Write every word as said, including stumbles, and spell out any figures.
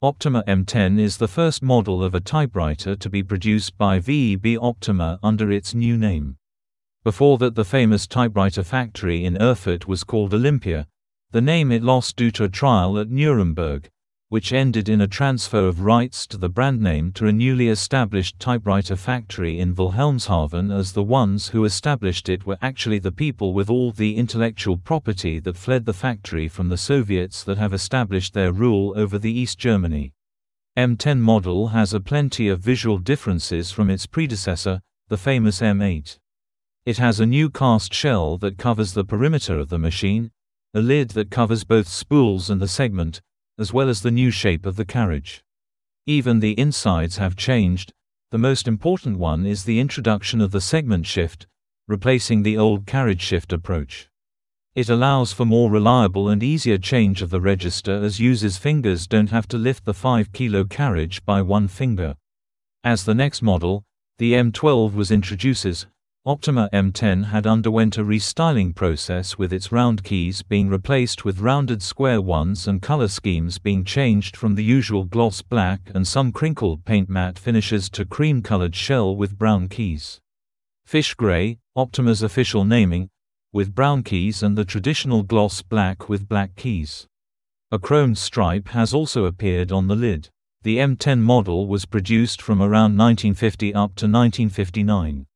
Optima M ten is the first model of a typewriter to be produced by V E B Optima under its new name. Before that, the famous typewriter factory in Erfurt was called Olympia, the name it lost due to a trial at Nuremberg, which ended in a transfer of rights to the brand name to a newly established typewriter factory in Wilhelmshaven, as the ones who established it were actually the people with all the intellectual property that fled the factory from the Soviets that have established their rule over the East Germany. M ten model has a plenty of visual differences from its predecessor, the famous M eight. It has a new cast shell that covers the perimeter of the machine, a lid that covers both spools and the segment, as well as the new shape of the carriage. Even the insides have changed. The most important one is the introduction of the segment shift, replacing the old carriage shift approach. It allows for more reliable and easier change of the register, as users' fingers don't have to lift the five kilo carriage by one finger. As the next model, the M twelve, was introduces, Optima M ten had underwent a restyling process, with its round keys being replaced with rounded square ones and color schemes being changed from the usual gloss black and some crinkled paint matte finishes to cream-colored shell with brown keys. Fish gray, Optima's official naming, with brown keys, and the traditional gloss black with black keys. A chromed stripe has also appeared on the lid. The M ten model was produced from around nineteen fifty up to nineteen fifty-nine.